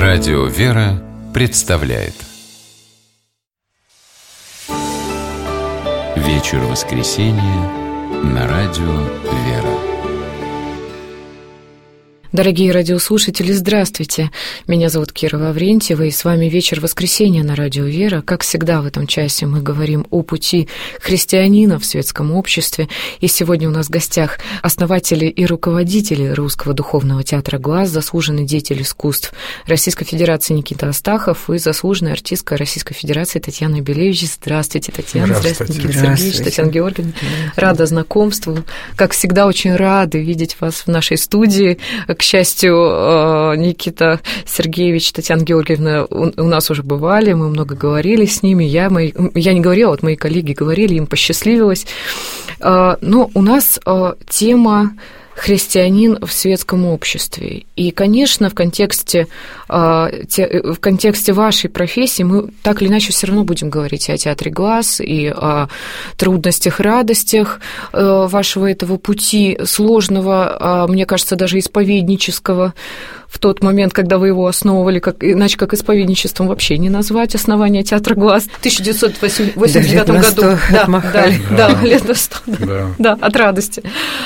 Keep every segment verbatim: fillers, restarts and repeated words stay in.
Радио «Вера» представляет Вечер воскресенья на Радио «Вера». Дорогие радиослушатели, здравствуйте! Меня зовут Кира Лаврентьева, и с вами «Вечер воскресенья» на Радио «Вера». Как всегда в этом часе мы говорим о пути христианина в светском обществе. И сегодня у нас в гостях основатели и руководители Русского духовного театра «Глаз», заслуженный деятель искусств Российской Федерации Никита Астахов и заслуженная артистка Российской Федерации Татьяна Белевич. Здравствуйте, Татьяна. Здравствуйте, Никита Сергеевич, Татьяна Георгиевна. Рада знакомству. Как всегда, очень рады видеть вас в нашей студии. К счастью, Никита Сергеевич, Татьяна Георгиевна у нас уже бывали, мы много говорили с ними, я, мои, я не говорила, вот мои коллеги говорили, им посчастливилось. Но у нас тема «Христианин в светском обществе». И, конечно, в контексте, в контексте вашей профессии мы так или иначе все равно будем говорить и о театре «Глаз», и о трудностях, радостях вашего этого пути сложного, мне кажется, даже исповеднического, в тот момент, когда вы его основывали, как, иначе как исповедничеством вообще не назвать основание театра «Глаз» в тысяча девятьсот восемьдесят девятом году. Да, да, да, да, лет на сто, да, да, от радости.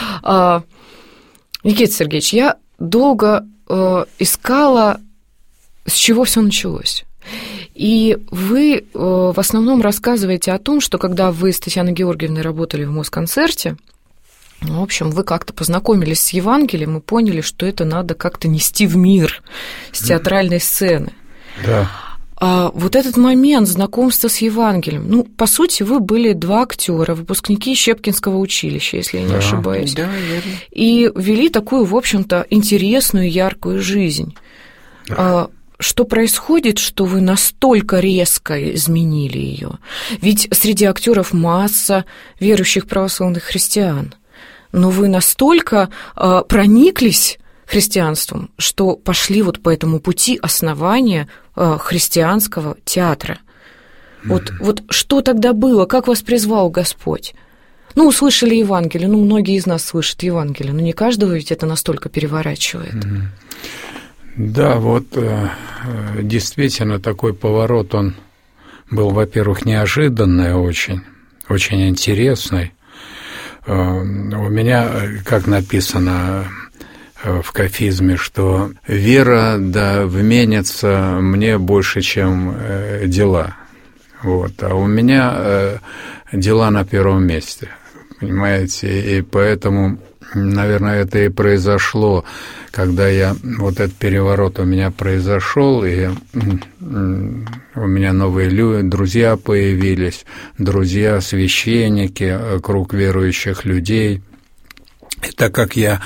Никита Сергеевич, я долго э, искала, с чего все началось. И вы э, в основном рассказываете о том, что когда вы с Татьяной Георгиевной работали в Москонцерте, в общем, вы как-то познакомились с Евангелием и поняли, что это надо как-то нести в мир с театральной сцены. Да. А вот этот момент знакомства с Евангелием, ну, по сути, вы были два актера, выпускники Щепкинского училища, если я не да. ошибаюсь, да, верно. И вели такую, в общем-то, интересную, яркую жизнь. Да. А, что происходит, что вы настолько резко изменили ее? Ведь среди актеров масса верующих православных христиан, но вы настолько а, прониклись христианством, что пошли вот по этому пути основания христианского театра. Вот, mm-hmm. вот что тогда было? Как вас призвал Господь? Ну, услышали Евангелие, ну, многие из нас слышат Евангелие, но не каждого ведь это настолько переворачивает. Mm-hmm. Да, вот действительно такой поворот, он был, во-первых, неожиданный очень, очень интересный. У меня, как написано в кафизме, что вера, да, вменится мне больше, чем э, дела. Вот. А у меня э, дела на первом месте, понимаете? И поэтому, наверное, это и произошло, когда я, вот этот переворот у меня произошел, и э, у меня новые люди, друзья появились, друзья, священники, круг верующих людей. И так как я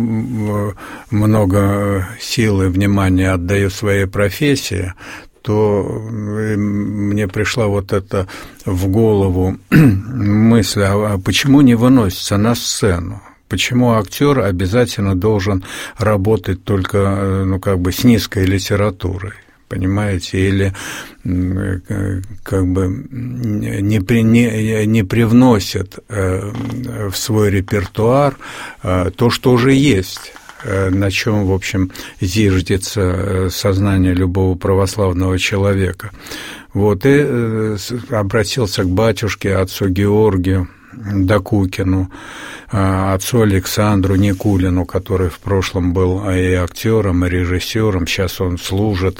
много сил и внимания отдаю своей профессии, то мне пришла вот эта в голову мысль, а почему не выносится на сцену? Почему актер обязательно должен работать только, ну, как бы с низкой литературой? Понимаете, или как бы не, при, не, не привносят в свой репертуар то, что уже есть, на чем, в общем, зиждется сознание любого православного человека. Вот, и обратился к батюшке, отцу Георгию Докукину, отцу Александру Никулину, который в прошлом был и актером, и режиссером, сейчас он служит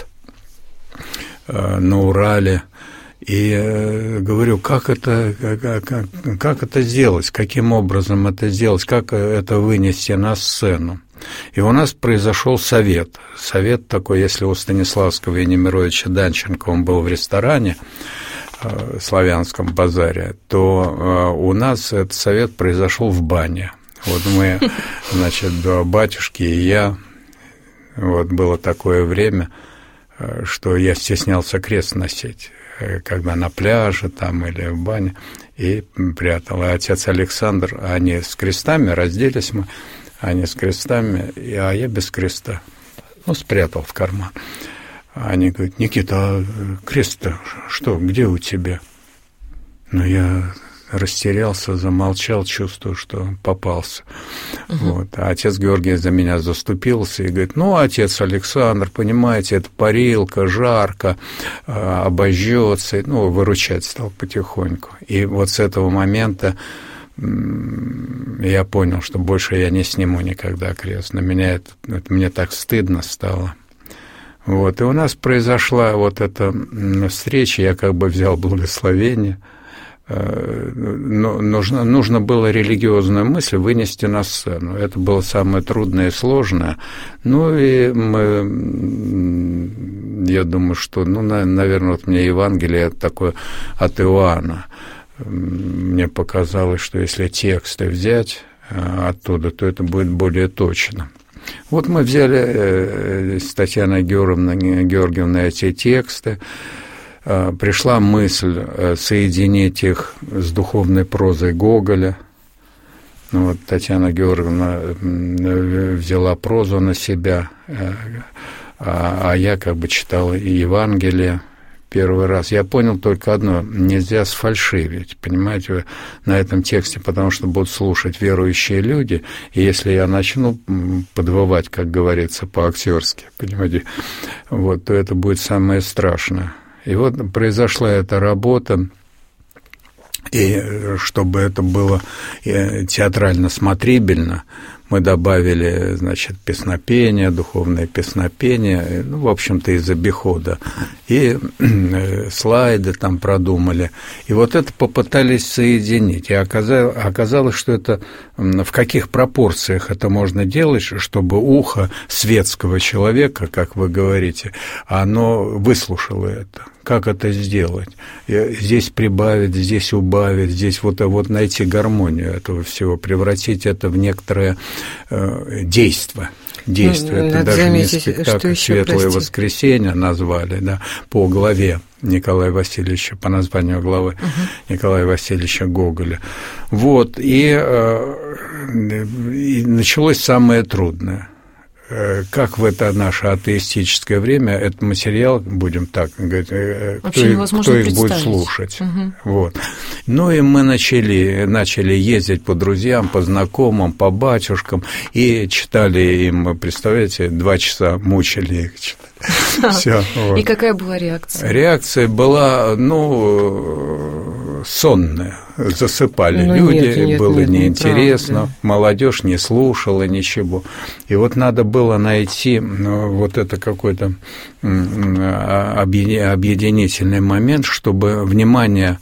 на Урале, и говорю, как это, как, как это сделать, каким образом это сделать, как это вынести на сцену. И у нас произошел совет. Совет такой, если у Станиславского и Немировича Данченко он был в ресторане, в Славянском базаре, то у нас этот совет произошел в бане. Вот мы, значит, два батюшки и я, вот было такое время, что я стеснялся крест носить, когда на пляже там или в бане, и прятал. И отец Александр, они с крестами, разделись мы, они с крестами, а я без креста. Ну, спрятал в карман. Они говорят, Никита, а крест-то что, где у тебя? Ну, я растерялся, замолчал, чувствую, что попался. Угу. Вот. А отец Георгий за меня заступился и говорит: ну, отец Александр, понимаете, это парилка, жарко, обожжется, ну, выручать стал потихоньку. И вот с этого момента я понял, что больше я не сниму никогда крест. На меня это, это мне так стыдно стало. Вот. И у нас произошла вот эта встреча, я как бы взял благословение. Но нужно, нужно было религиозную мысль вынести на сцену. Это было самое трудное и сложное. Ну и мы, я думаю, что, ну, наверное, вот мне Евангелие такое от Иоанна. Мне показалось, что если тексты взять оттуда, то это будет более точно. Вот мы взяли с Татьяной Георгиевной, Георгиевной эти тексты. Пришла мысль соединить их с духовной прозой Гоголя. Вот Татьяна Георгиевна взяла прозу на себя, а я как бы читал и Евангелие первый раз. Я понял только одно: нельзя сфальшивить, понимаете, на этом тексте, потому что будут слушать верующие люди, и если я начну подвывать, как говорится, по-актерски, понимаете, вот, то это будет самое страшное. И вот произошла эта работа, и чтобы это было театрально смотрибельно, мы добавили, значит, песнопение, духовное песнопение, ну, в общем-то, из обихода, и слайды там продумали. И вот это попытались соединить. И оказалось, оказалось, что это в каких пропорциях это можно делать, чтобы ухо светского человека, как вы говорите, оно выслушало это. Как это сделать? Здесь прибавить, здесь убавить, здесь вот, вот найти гармонию этого всего, превратить это в некоторое э, действо. Действие. Ну, это даже заметить, не спектакль «Светлое воскресенье» назвали, да, по главе Николая Васильевича, по названию главы угу. Николая Васильевича Гоголя. Вот, и, э, и началось самое трудное. Как в это наше атеистическое время этот материал, будем так говорить, кто, кто их будет слушать. Угу. Вот. Ну и мы начали, начали ездить по друзьям, по знакомым, по батюшкам, и читали им, представляете, два часа мучили их читать. Всё, вот. И какая была реакция? Реакция была, ну, сонная. Засыпали ну, люди, нет, нет, было нет, неинтересно, неправда. Молодежь не слушала ничего. И вот надо было найти вот это какой-то объединительный момент, чтобы внимание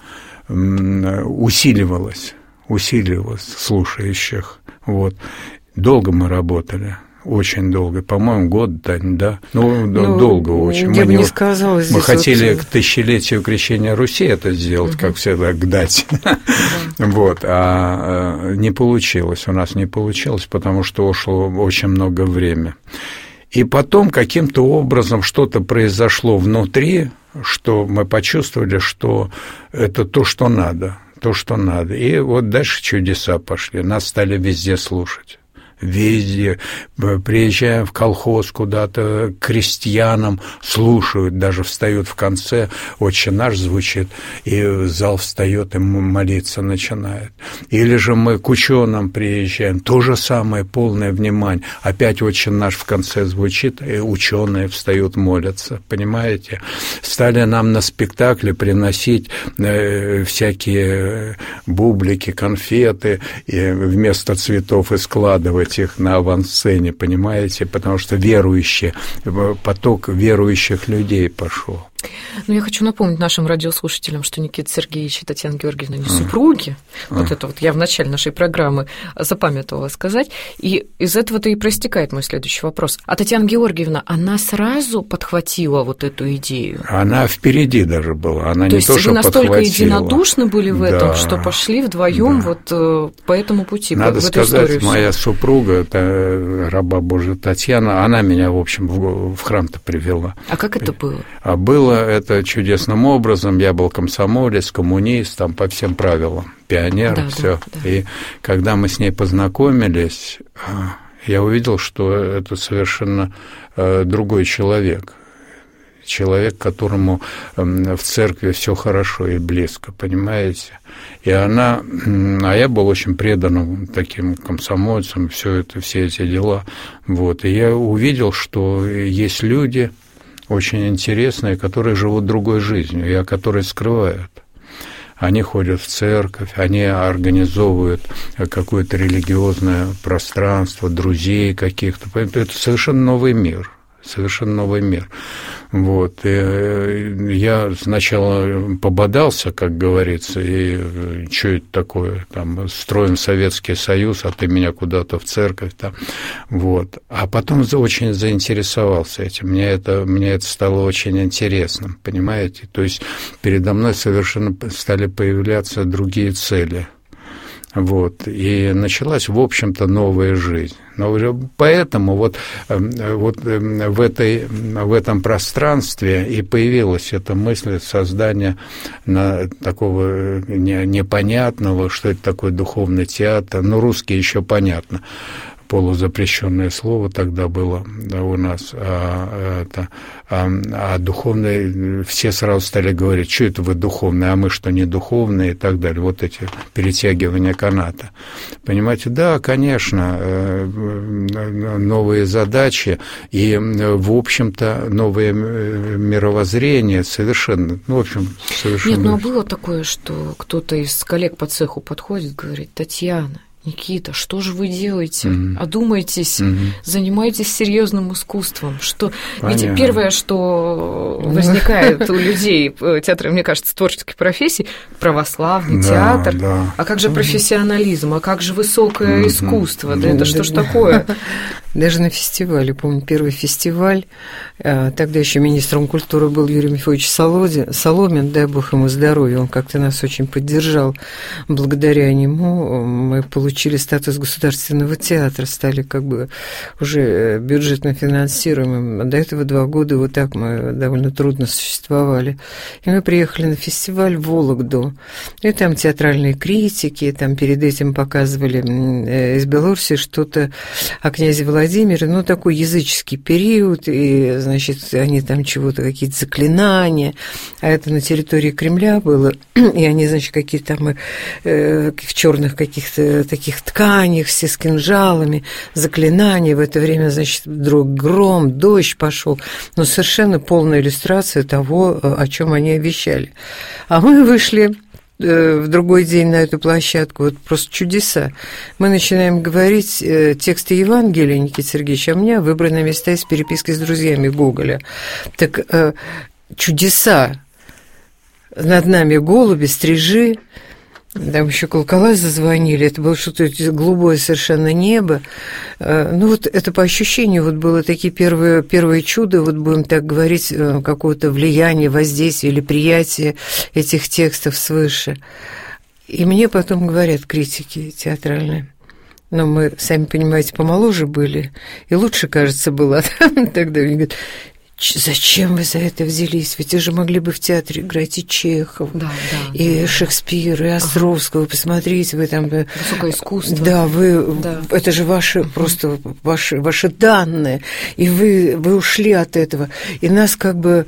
усиливалось, усиливалось слушающих. Вот. Долго мы работали. Очень долго, по-моему, год, да, ну, ну долго очень. Я мы бы не сказала здесь. Мы хотели вот... к тысячелетию крещения Руси это сделать, угу. как всегда, к дате, да. Вот, а не получилось, у нас не получилось, потому что ушло очень много времени. И потом каким-то образом что-то произошло внутри, что мы почувствовали, что это то, что надо, то, что надо. И вот дальше чудеса пошли, нас стали везде слушать. Везде, приезжаем в колхоз куда-то, к крестьянам, слушают, даже встают в конце, «Отче наш» звучит, и зал встает и молиться начинает. Или же мы к ученым приезжаем, то же самое, полное внимание, опять «Отче наш» в конце звучит, и ученые встают, молятся, понимаете? Стали нам на спектакле приносить э, всякие бублики, конфеты, и вместо цветов и складывать их на авансцене, понимаете, потому что верующие, поток верующих людей пошел. Ну, я хочу напомнить нашим радиослушателям, что Никита Сергеевич и Татьяна Георгиевна не супруги. А. Вот это вот я в начале нашей программы запамятовала сказать. И из этого-то и проистекает мой следующий вопрос. А Татьяна Георгиевна, она сразу подхватила вот эту идею? Она впереди даже была. Она то не есть то, вы что настолько подхватила. Единодушны были в этом, да. что пошли вдвоем да. вот по этому пути, Надо в сказать, эту историю. Моя супруга, это раба Божия Татьяна, она меня, в общем, в храм-то привела. А как это было? А было это чудесным образом. Я был комсомолец, коммунист, там по всем правилам, пионер, да, все. Да, да. И когда мы с ней познакомились, я увидел, что это совершенно другой человек. человек, которому в церкви все хорошо и близко, понимаете? И она, а я был очень преданным таким комсомольцем, все это, все эти дела, вот, и я увидел, что есть люди очень интересные, которые живут другой жизнью, и которые скрывают. Они ходят в церковь, они организовывают какое-то религиозное пространство, друзей каких-то. Это совершенно новый мир, совершенно новый мир. Вот. И я сначала пободался, как говорится, и что это такое, там, строим Советский Союз, а ты меня куда-то в церковь, там, вот. А потом очень заинтересовался этим, мне это, мне это стало очень интересным, понимаете, то есть передо мной совершенно стали появляться другие цели. Вот, и началась, в общем-то, новая жизнь. Поэтому вот, вот в, этой, в этом пространстве и появилась эта мысль создания на такого непонятного, что это такое духовный театр. Ну, русский еще понятно. Полузапрещенное слово тогда было, да, у нас, а, это, а, а духовные, все сразу стали говорить, что это вы духовные, а мы что, не духовные, и так далее, вот эти перетягивания каната. Понимаете, да, конечно, новые задачи и, в общем-то, новое мировоззрение совершенно, ну, в общем, совершенно... Нет, ну, а было такое, что кто-то из коллег по цеху подходит, говорит: Татьяна, Никита, что же вы делаете? Mm-hmm. Одумайтесь, mm-hmm. занимайтесь серьезным искусством. Что... Ведь первое, что возникает у людей театра, мне кажется, творческих профессий, православный да, театр. Да. А как же профессионализм? А как же высокое mm-hmm. искусство? Да mm-hmm. это что ж такое? Даже на фестивале, помню, первый фестиваль, тогда еще министром культуры был Юрий Мефодьевич Соломин, дай бог ему здоровья, он как-то нас очень поддержал. Благодаря нему мы получили статус государственного театра, стали как бы уже бюджетно финансируемым. До этого два года вот так мы довольно трудно существовали. И мы приехали на фестиваль в Вологду, и там театральные критики, там перед этим показывали из Беларуси что-то о князе Владимире, Владимир, ну, такой языческий период, и, значит, они там чего-то, какие-то заклинания, а это на территории Кремля было, и они, значит, какие-то там э, в черных каких-то таких тканях, все с кинжалами, заклинания, в это время, значит, вдруг гром, дождь пошел, но совершенно полная иллюстрация того, о чем они обещали. А мы вышли в другой день на эту площадку, вот просто чудеса. Мы начинаем говорить э, тексты Евангелия Никиты Сергеевича, а у меня выбраны места из переписки с друзьями Гоголя. Так э, чудеса. Над нами голуби, стрижи, там еще колокола зазвонили, это было что-то голубое совершенно небо. Ну вот это по ощущению вот было такие первые, первые чуда, вот будем так говорить, какого-то влияния, воздействия или приятия этих текстов свыше. И мне потом говорят критики театральные, но мы, сами понимаете, помоложе были, и лучше, кажется, было тогда. Они говорят: зачем вы за это взялись? Ведь вы же могли бы в театре играть и Чехова, да, да, и да, Шекспира, и Островского. Ага. Посмотрите, вы там... Высокое искусство. Да, вы... Да. Это же ваши, uh-huh. просто ваши, ваши данные. И вы, вы ушли от этого. И нас как бы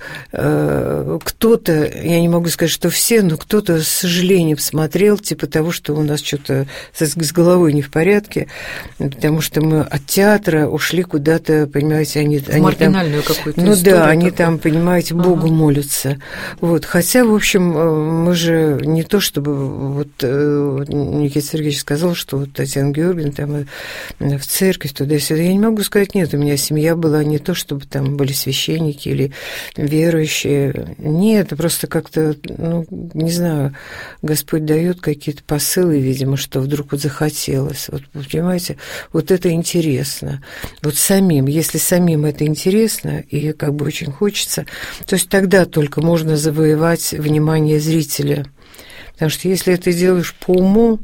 э, кто-то, я не могу сказать, что все, но кто-то с сожалением смотрел, типа того, что у нас что-то с, с головой не в порядке, потому что мы от театра ушли куда-то, понимаете, они... В они маргинальную там, какую-то ну, историю. Да, они там, понимаете, Богу ага. молятся. Вот. Хотя, в общем, мы же не то, чтобы... Вот Никита Сергеевич сказал, что вот Татьяна Георгиевна там в церковь туда-сюда. Я не могу сказать, нет, у меня семья была не то, чтобы там были священники или верующие. Нет, просто как-то, ну, не знаю, Господь дает какие-то посылы, видимо, что вдруг вот захотелось. Вот, понимаете, вот это интересно. Вот самим, если самим это интересно, и как бы очень хочется, то есть тогда только можно завоевать внимание зрителя. Потому что если это делаешь по уму,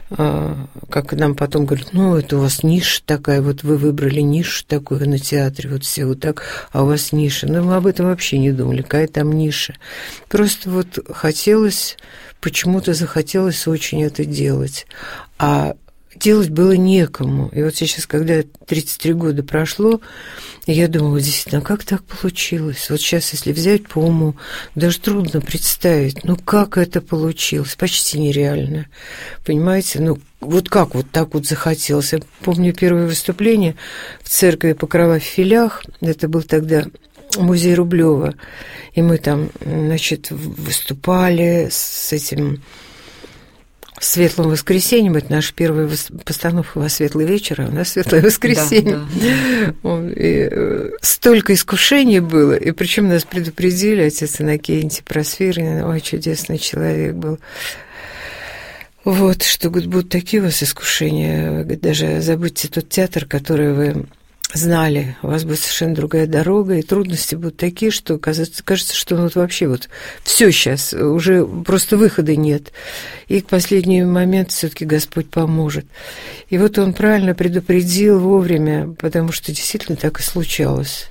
как нам потом говорят, ну, это у вас ниша такая, вот вы выбрали нишу такую на театре, вот все вот так, а у вас ниша. Но мы об этом вообще не думали, какая там ниша. Просто вот хотелось, почему-то захотелось очень это делать. А делать было некому. И вот сейчас, когда тридцать три года прошло, я думала, действительно, как так получилось? Вот сейчас, если взять по уму, даже трудно представить, ну как это получилось? Почти нереально. Понимаете? Ну вот как вот так вот захотелось? Я помню первое выступление в церкви Покрова в Филях. Это был тогда музей Рублёва. И мы там, значит, выступали с этим Светлым воскресеньем. Это наша первая постановка во Светлый вечер, а у нас Светлое воскресенье. Да, да. И столько искушений было, и причем нас предупредили, отец Иннокентий Просвирин, ой, чудесный человек был. Вот, что будут такие у вас искушения, даже забудьте тот театр, который вы знали, у вас будет совершенно другая дорога, и трудности будут такие, что кажется, кажется что ну, вот вообще вот все сейчас, уже просто выхода нет. И к последнему моменту все-таки Господь поможет. И вот Он правильно предупредил вовремя, потому что действительно так и случалось.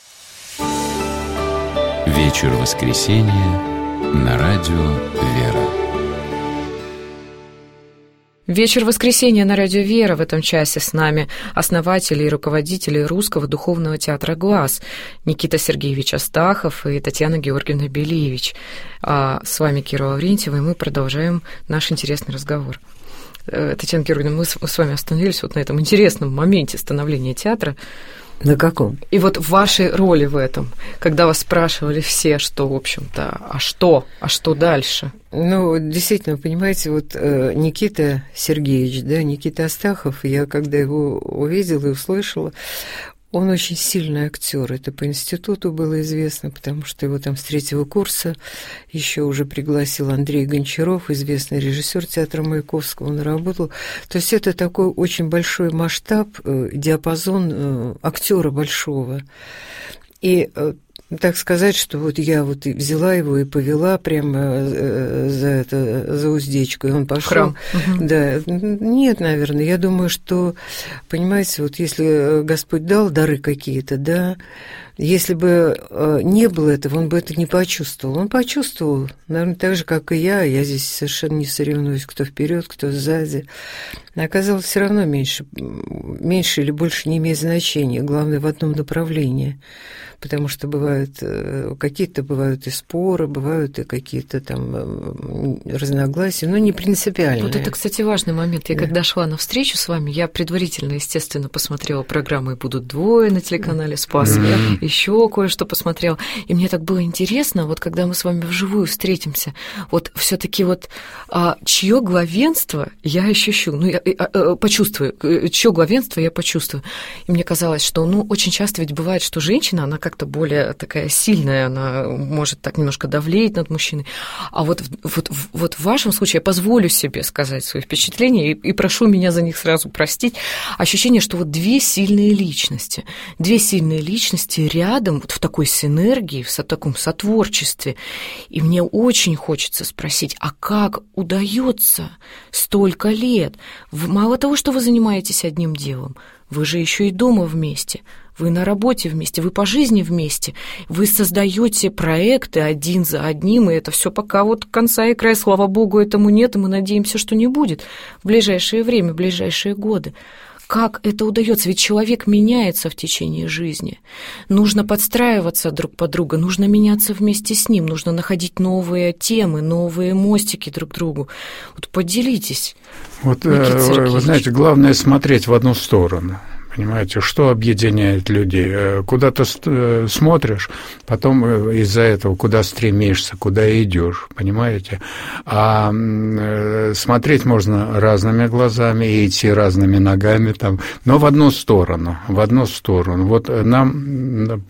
Вечер воскресенья на радио «Вера». Вечер воскресенья на радио «Вера». В этом часе с нами основатели и руководители Русского духовного театра «Глас» Никита Сергеевич Астахов и Татьяна Георгиевна Белевич. А с вами Кира Лаврентьева, и мы продолжаем наш интересный разговор. Татьяна Георгиевна, мы с вами остановились вот на этом интересном моменте становления театра. На каком? И вот в вашей роли в этом, когда вас спрашивали все, что, в общем-то, а что, а что дальше? Ну, действительно, понимаете, вот Никита Сергеевич, да, Никита Астахов, я когда его увидела и услышала, он очень сильный актер. Это по институту было известно, потому что его там с третьего курса еще уже пригласил Андрей Гончаров, известный режиссер театра Маяковского, он работал. То есть это такой очень большой масштаб, диапазон актера большого. И так сказать, что вот я вот и взяла его и повела прямо за это, за уздечку, и он пошел. Храм. Да, нет, наверное, я думаю, что, понимаете, вот если Господь дал дары какие-то, да, если бы не было этого, он бы это не почувствовал. Он почувствовал, наверное, так же, как и я. Я здесь совершенно не соревнуюсь, кто вперед, кто сзади. Оказалось, все равно меньше, меньше или больше не имеет значения. Главное, в одном направлении. Потому что бывают, какие-то бывают и споры, бывают и какие-то там разногласия, но не принципиальные. Вот это, кстати, важный момент. Я да. когда шла на встречу с вами, я предварительно, естественно, посмотрела программу «И будут двое» на телеканале «Спас», mm-hmm. еще кое-что посмотрела. И мне так было интересно, вот когда мы с вами вживую встретимся, вот все-таки вот а, чье главенство я ощущу, ну, я а, почувствую, чье главенство я почувствую. И мне казалось, что, ну, очень часто ведь бывает, что женщина, она как как-то более такая сильная, она может так немножко давлеть над мужчиной. А вот, вот, вот в вашем случае я позволю себе сказать свои впечатления и, и прошу меня за них сразу простить. Ощущение, что вот две сильные личности, две сильные личности рядом, вот в такой синергии, в таком сотворчестве. И мне очень хочется спросить, а как удается столько лет? Мало того, что вы занимаетесь одним делом, вы же еще и дома вместе, вы на работе вместе, вы по жизни вместе, вы создаете проекты один за одним, и это все пока вот конца и края, слава богу, этому нет, и мы надеемся, что не будет в ближайшее время, в ближайшие годы. Как это удается? Ведь человек меняется в течение жизни. Нужно подстраиваться друг под друга, нужно меняться вместе с ним, нужно находить новые темы, новые мостики друг к другу. Вот поделитесь. Вот, вы знаете, главное смотреть в одну сторону. Понимаете, что объединяет людей? Куда ты смотришь, потом из-за этого куда стремишься, куда идешь, понимаете? А смотреть можно разными глазами и идти разными ногами, там, но в одну сторону, в одну сторону. Вот нам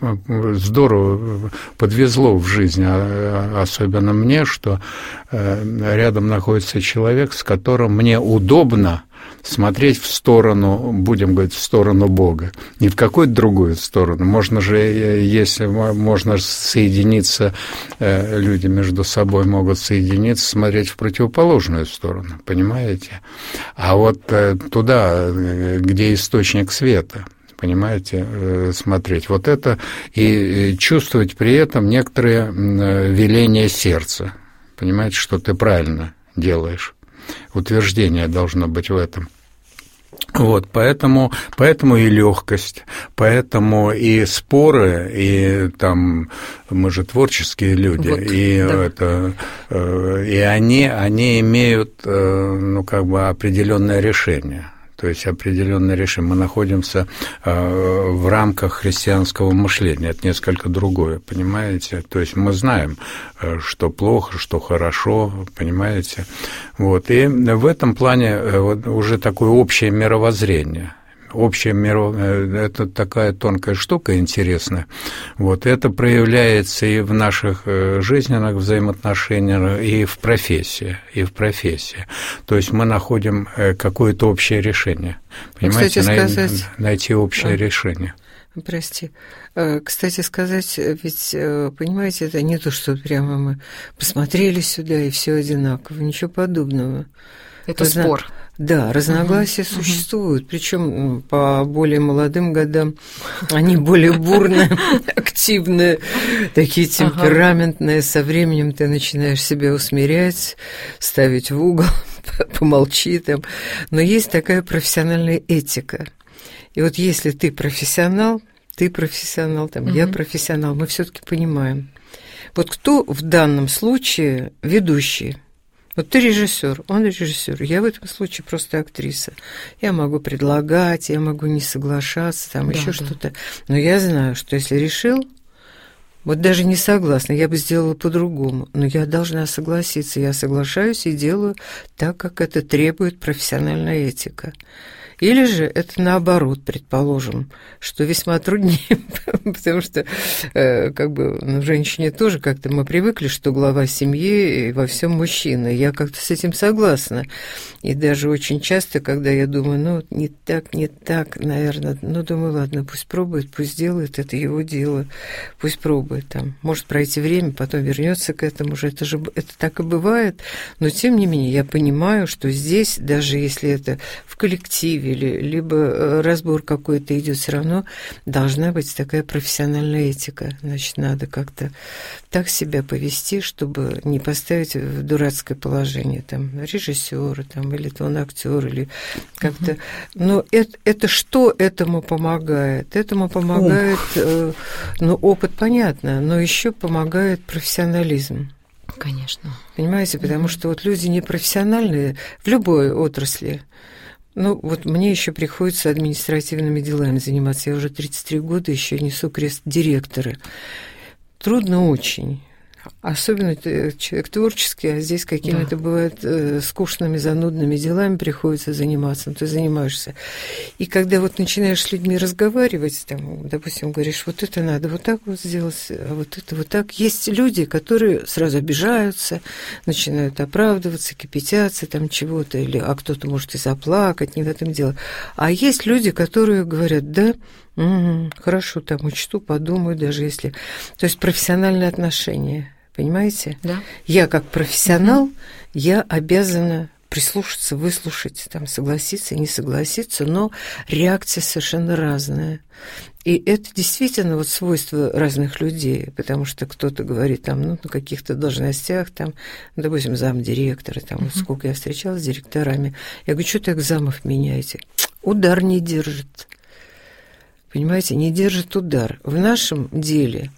здорово подвезло в жизни, особенно мне, что рядом находится человек, с которым мне удобно смотреть в сторону, будем говорить, в сторону Бога, не в какую-то другую сторону. Можно же, если можно соединиться, люди между собой могут соединиться, смотреть в противоположную сторону, понимаете? А вот туда, где источник света, понимаете, смотреть. Вот это и чувствовать при этом некоторые веления сердца, понимаете, что ты правильно делаешь. Утверждение должно быть в этом. Вот, поэтому, поэтому и легкость, поэтому и споры, и там мы же творческие люди, вот, и да. это, и они, они имеют, ну, как бы определенное решение. То есть определенное решение. Мы находимся в рамках христианского мышления. Это несколько другое, понимаете? То есть мы знаем, что плохо, что хорошо, понимаете? Вот. И в этом плане вот уже такое общее мировоззрение. Общее миро... это такая тонкая штука интересная. Вот. Это проявляется и в наших жизненных взаимоотношениях, и в профессии, и в профессии. То есть мы находим какое-то общее решение. Понимаете, Кстати, сказать... найти общее а. решение. Прости. Кстати сказать, ведь, понимаете, это не то, что прямо мы посмотрели сюда, и все одинаково, ничего подобного. Это Разно... спор. Да, разногласия uh-huh. существуют, uh-huh. причем по более молодым годам они более бурные, активные, такие темпераментные. Со временем ты начинаешь себя усмирять, ставить в угол, помолчи там. Но есть такая профессиональная этика. И вот если ты профессионал, ты профессионал, там, uh-huh. я профессионал, мы все-таки понимаем. Вот кто в данном случае ведущий? Вот ты режиссер, он режиссер, я в этом случае просто актриса. Я могу предлагать, я могу не соглашаться, там да, еще да. что-то. Но я знаю, что если решил, вот даже не согласна, я бы сделала по-другому, но я должна согласиться. Я соглашаюсь и делаю так, как это требует профессиональная этика. Или же это наоборот, предположим, что весьма труднее, потому что э, как бы ну, женщине тоже как-то мы привыкли, что глава семьи и во всем мужчина. Я как-то с этим согласна. И даже очень часто, когда я думаю, ну, не так, не так, наверное, ну, думаю, ладно, пусть пробует, пусть делает, это его дело, пусть пробует там. Может пройти время, потом вернется к этому же, это же это так и бывает. Но тем не менее, я понимаю, что здесь, даже если это в коллективе, или либо разбор какой-то идет, все равно должна быть такая профессиональная этика. Значит, надо как-то так себя повести, чтобы не поставить в дурацкое положение там режиссера, там, или то он актер, или как-то. Но это, это что этому помогает? Этому помогает, э, ну, опыт, понятно, но еще помогает профессионализм. Конечно. Понимаете, потому что вот люди непрофессиональные в любой отрасли. Ну, вот мне еще приходится административными делами заниматься. Я уже тридцать три года еще несу крест директора. Трудно очень. Особенно человек творческий, а здесь какими-то да. бывает э, скучными, занудными делами приходится заниматься, но ты занимаешься. И когда вот начинаешь с людьми разговаривать, там, допустим, говоришь, вот это надо вот так вот сделать, а вот это вот так. Есть люди, которые сразу обижаются, начинают оправдываться, кипятятся, там чего-то, или, а кто-то может и заплакать, не в этом дело. А есть люди, которые говорят, да, угу, хорошо, там учту, подумаю, даже если... То есть профессиональные отношения. Понимаете? Да. Я как профессионал, угу. я обязана прислушаться, выслушать, там, согласиться, не согласиться, но реакция совершенно разная. И это действительно вот свойство разных людей, потому что кто-то говорит там, ну, на каких-то должностях, там, допустим, замдиректора, там, угу. вот сколько я встречалась с директорами, я говорю, что так замов меняете? Удар не держит. Понимаете, не держит удар. В нашем деле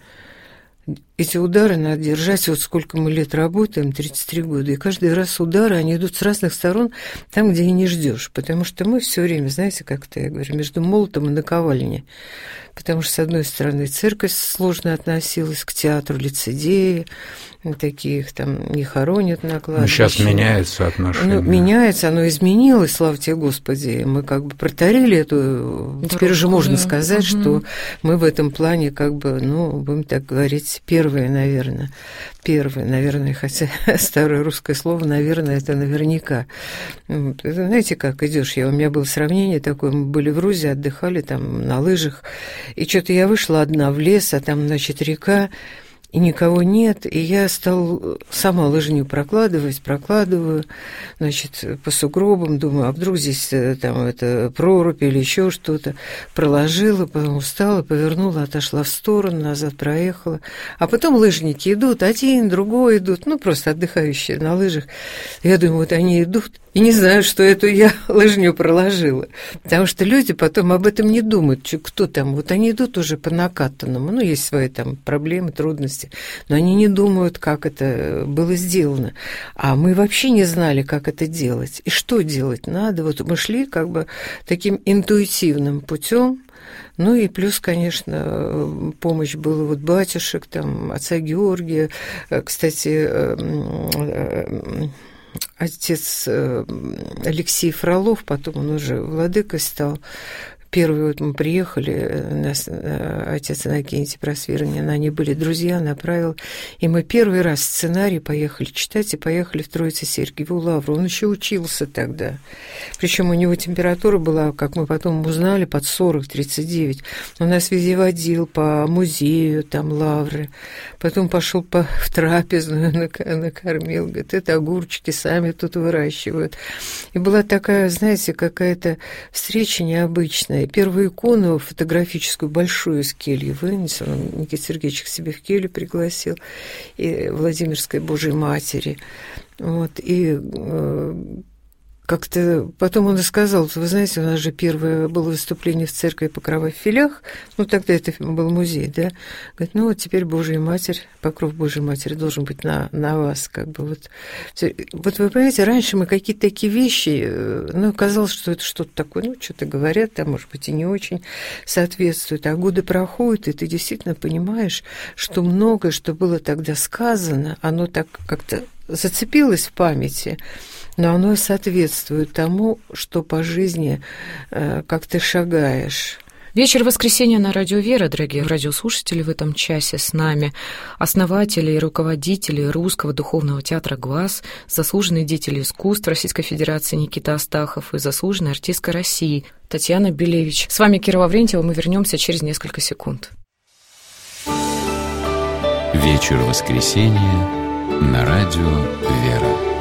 эти удары надо держать, вот сколько мы лет работаем, тридцать три года, и каждый раз удары, они идут с разных сторон, там, где и не ждешь, потому что мы все время, знаете, как-то, я говорю, между молотом и наковальней, потому что, с одной стороны, церковь сложно относилась к театру, лицедеи, таких там не хоронят на кладбище. Ну, сейчас меняется отношение. Ну, меняется, оно изменилось, слава тебе, Господи. Мы как бы протарили эту... Дорогу, теперь уже можно сказать, угу. что мы в этом плане как бы, ну, будем так говорить, первые, наверное. Первые, наверное, хотя старое русское слово, наверное, это наверняка. Это, знаете, как идешь? Я, у меня было сравнение такое, мы были в Грузии, отдыхали там на лыжах, и что-то я вышла одна в лес, а там, значит, река, и никого нет, и я стал сама лыжню прокладывать, прокладываю, значит, по сугробам, думаю, а вдруг здесь там это прорубь или еще что-то, проложила, потом устала, повернула, отошла в сторону, назад проехала, а потом лыжники идут, один, другой идут, ну, просто отдыхающие на лыжах, я думаю, вот они идут, и не знаю, что эту я лыжню проложила, потому что люди потом об этом не думают, кто там, вот они идут уже по накатанному, ну, есть свои там проблемы, трудности, но они не думают, как это было сделано, а мы вообще не знали, как это делать, и что делать надо, вот мы шли как бы таким интуитивным путем. Ну и плюс, конечно, помощь была вот батюшек, там, отца Георгия, кстати, отец Алексей Фролов, потом он уже владыкой стал. Первый вот мы приехали, нас, отец Иннокентий Просвирнин, они были друзья, направил, и мы первый раз сценарий поехали читать, и поехали в Троице-Сергиеву Лавру. Он еще учился тогда, причем у него температура была, как мы потом узнали, под сорок, тридцать девять. Он нас везде водил по музею, там Лавры, потом пошел по, в трапезную, накормил, говорит, это огурчики сами тут выращивают. И была такая, знаете, какая-то встреча необычная. Первую икону фотографическую, большую из кельи вынес, он Никита Сергеевич к себе в келью пригласил, и Владимирской Божией Матери. Вот, и э, как-то потом он и сказал, вы знаете, у нас же первое было выступление в церкви Покрова в Филях, ну, тогда это был музей, да, говорит, ну, вот теперь Божья Матерь, покров Божьей Матери должен быть на, на вас, как бы, вот. Вот вы понимаете, раньше мы какие-то такие вещи, ну, казалось, что это что-то такое, ну, что-то говорят, там, может быть, и не очень соответствует, а годы проходят, и ты действительно понимаешь, что многое, что было тогда сказано, оно так как-то зацепилось в памяти, но оно соответствует тому, что по жизни, как ты шагаешь. Вечер воскресенья на Радио Вера, дорогие радиослушатели, в этом часе с нами основатели и руководители Русского духовного театра «Глаз», заслуженный деятель искусств Российской Федерации Никита Астахов и заслуженная артистка России Татьяна Белевич. С вами Кира Лаврентьева, мы вернемся через несколько секунд. Вечер воскресенья на Радио Вера.